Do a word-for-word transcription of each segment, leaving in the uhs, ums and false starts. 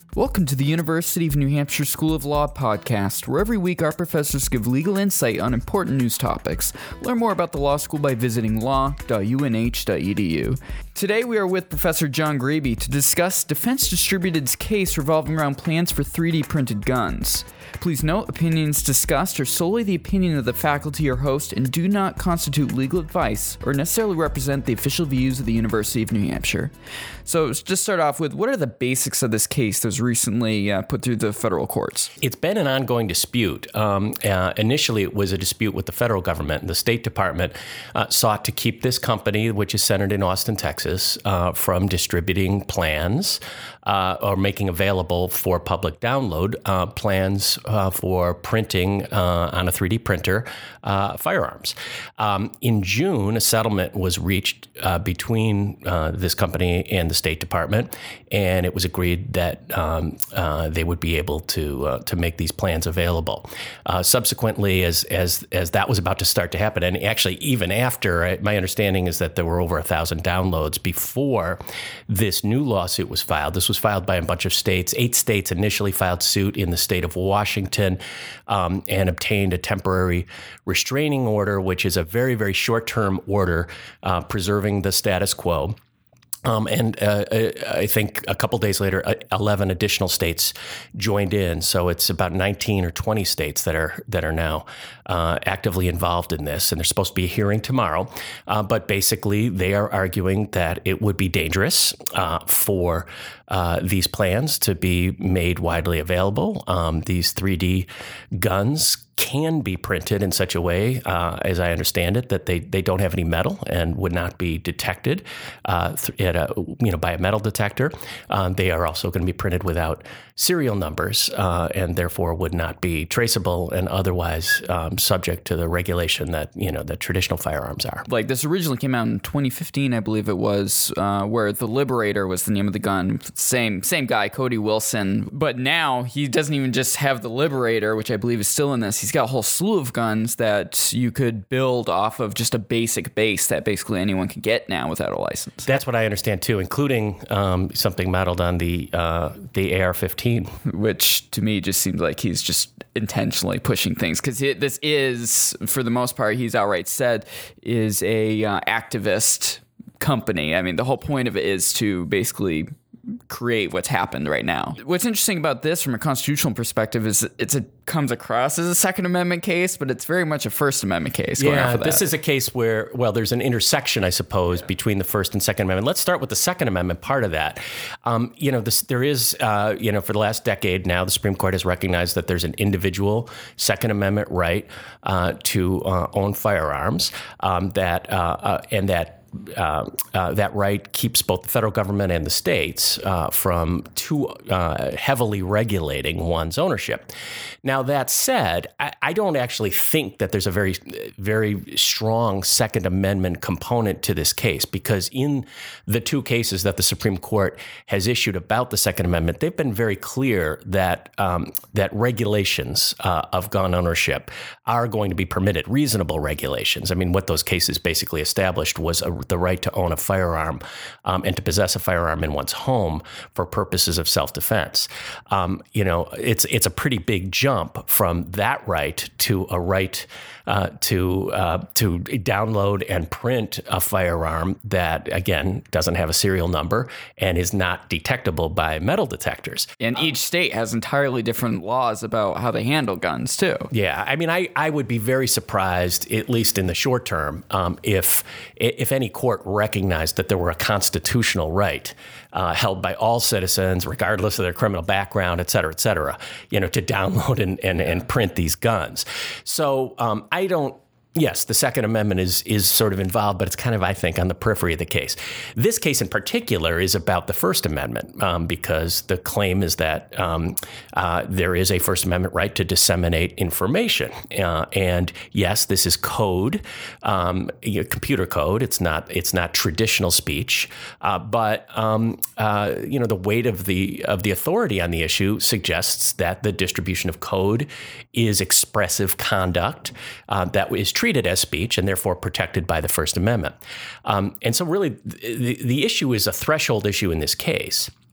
Welcome to the University of New Hampshire School of Law podcast, where every week our professors give legal insight on important news topics. Learn more about the law school by visiting law dot u n h dot e d u. Today we are with Professor John Graby to discuss Defense Distributed's case revolving around plans for three D printed guns. Please note, opinions discussed are solely the opinion of the faculty or host and do not constitute legal advice or necessarily represent the official views of the University of New Hampshire. So just start off with, what are the basics of this case that was recently uh, put through the federal courts? It's been an ongoing dispute. Um, uh, initially, it was a dispute with the federal government. The State Department uh, sought to keep this company, which is centered in Austin, Texas, uh, from distributing plans uh, or making available for public download uh, plans uh, for printing uh, on a three D printer uh, firearms. Um, in June, a settlement was reached uh, between uh, this company and the State Department, and it was agreed that um, uh, they would be able to uh, to make these plans available. Uh, subsequently, as as as that was about to start to happen, and actually even after, uh, my understanding is that there were over a thousand downloads before this new lawsuit was filed. This was filed by a bunch of states. Eight states initially filed suit in the state of Washington um, and obtained a temporary restraining order, which is a very, very short-term order uh, preserving the status quo. Um, and uh, I think a couple days later, eleven additional states joined in. So it's about nineteen or twenty states that are that are now uh, actively involved in this. And there's supposed to be a hearing tomorrow. Uh, but basically, they are arguing that it would be dangerous uh, for uh, these plans to be made widely available. Um, these three D guns can be printed in such a way, uh, as I understand it, that they, they don't have any metal and would not be detected uh, at a, you know, by a metal detector. Um, they are also going to be printed without serial numbers uh, and therefore would not be traceable and otherwise um, subject to the regulation that, you know, that traditional firearms are. Like, this originally came out in twenty fifteen, I believe it was, uh, where the Liberator was the name of the gun. Same same guy, Cody Wilson. But now he doesn't even just have the Liberator, which I believe is still in this. He's got a whole slew of guns that you could build off of just a basic base that basically anyone can get now without a license. That's what I understand too, including um, something modeled on the uh, the A R fifteen. Which to me just seems like he's just intentionally pushing things, because this is, for the most part, he's outright said, is a uh, activist company. I mean, the whole point of it is to basically create what's happened right now. What's interesting about this from a constitutional perspective is it's a comes across as a Second Amendment case, but it's very much a First Amendment case. Yeah, this is a case where, well, there's an intersection, I suppose, between the First and Second Amendment. Let's start with the Second Amendment part of that. Um, you know, this, there is, uh, you know, for the last decade now, the Supreme Court has recognized that there's an individual Second Amendment right uh, to uh, own firearms, um, that uh, uh, and that Uh, uh, that right keeps both the federal government and the states uh, from too uh, heavily regulating one's ownership. Now, that said, I, I don't actually think that there's a very, very strong Second Amendment component to this case, because in the two cases that the Supreme Court has issued about the Second Amendment, they've been very clear that um, that regulations uh, of gun ownership are going to be permitted, reasonable regulations. I mean, what those cases basically established was a the right to own a firearm um, and to possess a firearm in one's home for purposes of self-defense. Um, you know, it's it's a pretty big jump from that right to a right uh, to uh, to download and print a firearm that, again, doesn't have a serial number and is not detectable by metal detectors. And each state has entirely different laws about how they handle guns, too. Yeah, I mean, I, I would be very surprised, at least in the short term, um, if if any court recognized that there were a constitutional right uh, held by all citizens, regardless of their criminal background, et cetera, et cetera, you know, to download and, and, and print these guns. So um, I don't. Yes, the Second Amendment is is sort of involved, but it's kind of, I think, on the periphery of the case. This case in particular is about the First Amendment um, because the claim is that um, uh, there is a First Amendment right to disseminate information. Uh, and yes, this is code, um, you know, computer code. It's not it's not traditional speech, uh, but um, uh, you know, the weight of the of the authority on the issue suggests that the distribution of code is expressive conduct uh, that is treated as speech and therefore protected by the First Amendment. Um, and so really the, the issue is a threshold issue in this case.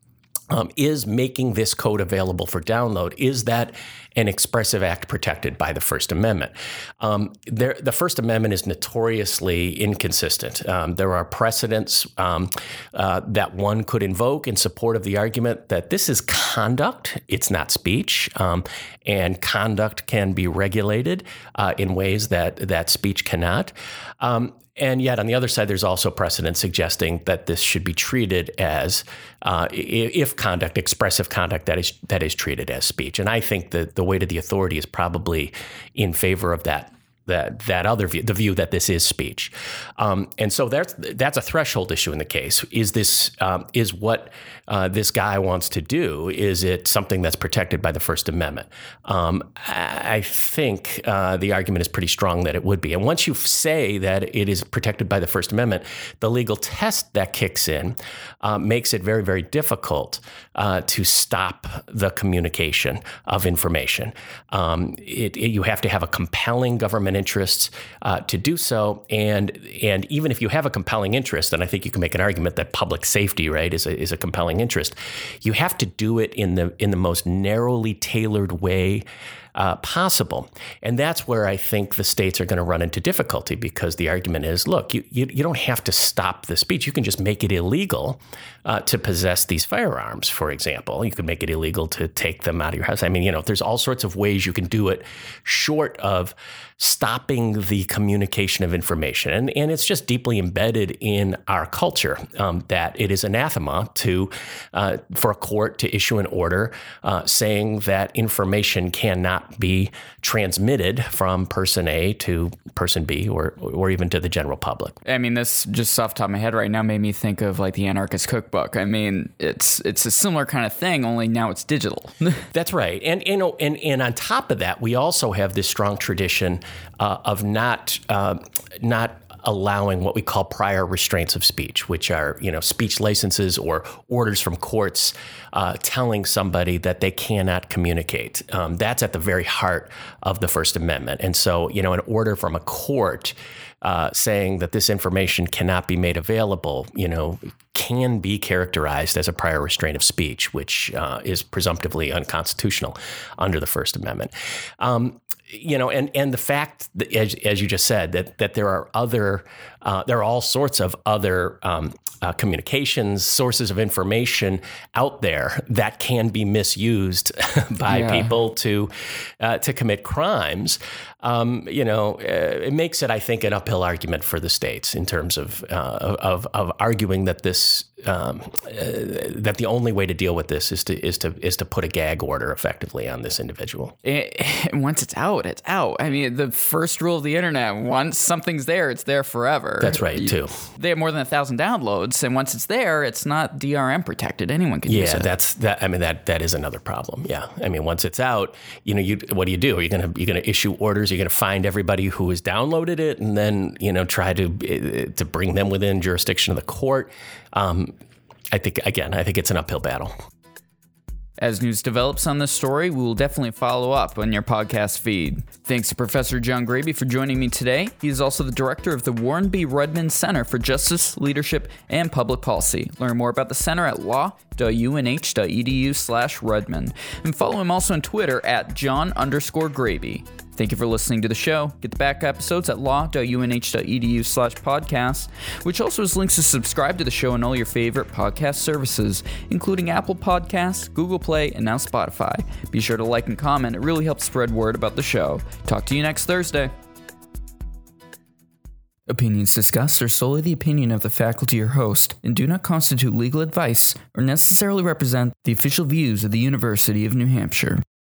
Um, is making this code available for download, is that an expressive act protected by the First Amendment? Um, there, the First Amendment is notoriously inconsistent. Um, there are precedents um, uh, that one could invoke in support of the argument that this is conduct, it's not speech, um, and conduct can be regulated uh, in ways that, that speech cannot. Um, And yet, on the other side, there's also precedent suggesting that this should be treated as, uh, if conduct, expressive conduct, that is that is treated as speech. And I think that the weight of the authority is probably in favor of that that that other view, the view that this is speech. Um, and so that's that's a threshold issue in the case. Is this um, is what uh, this guy wants to do? Is it something that's protected by the First Amendment? Um, I think uh, the argument is pretty strong that it would be. And once you say that it is protected by the First Amendment, the legal test that kicks in uh, makes it very, very difficult uh, to stop the communication of information. Um, it, it, you have to have a compelling government interests uh, to do so, and and even if you have a compelling interest, and I think you can make an argument that public safety, right, is a is a compelling interest, you have to do it in the in the most narrowly tailored way uh, possible, and that's where I think the states are going to run into difficulty, because the argument is, look, you you, you don't have to stop the speech; you can just make it illegal uh, to possess these firearms, for example. You can make it illegal to take them out of your house. I mean, you know, there's all sorts of ways you can do it, short of stopping the communication of information. And, and it's just deeply embedded in our culture um, that it is anathema to uh, for a court to issue an order uh, saying that information cannot be transmitted from person A to person B, or or even to the general public. I mean, this just off the top of my head right now made me think of like the Anarchist Cookbook. I mean, it's it's a similar kind of thing, only now it's digital. That's right. And, you know, and, and on top of that, we also have this strong tradition Uh, of not uh, not allowing what we call prior restraints of speech, which are, you know, speech licenses or orders from courts uh, telling somebody that they cannot communicate. Um, that's at the very heart of the First Amendment. And so, you know, an order from a court uh, saying that this information cannot be made available, you know, can be characterized as a prior restraint of speech, which uh, is presumptively unconstitutional under the First Amendment. Um, You know, and, and the fact that, as, as you just said, that that there are other, uh, there are all sorts of other um, uh, communications, sources of information out there that can be misused by yeah. people to uh, to commit crimes. Um, you know, uh, it makes it, I think, an uphill argument for the states in terms of uh, of of arguing that this um, uh, that the only way to deal with this is to is to is to put a gag order effectively on this individual. It, once it's out, it's out. I mean, the first rule of the internet: once something's there, it's there forever. That's right, too. They have more than a thousand downloads, and once it's there, it's not D R M protected. Anyone can yeah, use it. Yeah, that's that. I mean, that that is another problem. Yeah, I mean, once it's out, you know, you what do you do? Are you gonna you're gonna issue orders? You're gonna find everybody who has downloaded it, and then, you know, try to to bring them within jurisdiction of the court. Um, I think again, I think it's an uphill battle. As news develops on this story, we will definitely follow up on your podcast feed. Thanks to Professor John Graby for joining me today. He is also the director of the Warren B. Rudman Center for Justice, Leadership, and Public Policy. Learn more about the center at law.unh.edu slash Rudman. And follow him also on Twitter at John underscore Graby. Thank you for listening to the show. Get the back episodes at law.unh.edu slash podcast, which also has links to subscribe to the show on all your favorite podcast services, including Apple Podcasts, Google Play, and now Spotify. Be sure to like and comment. It really helps spread word about the show. Talk to you next Thursday. Opinions discussed are solely the opinion of the faculty or host and do not constitute legal advice or necessarily represent the official views of the University of New Hampshire.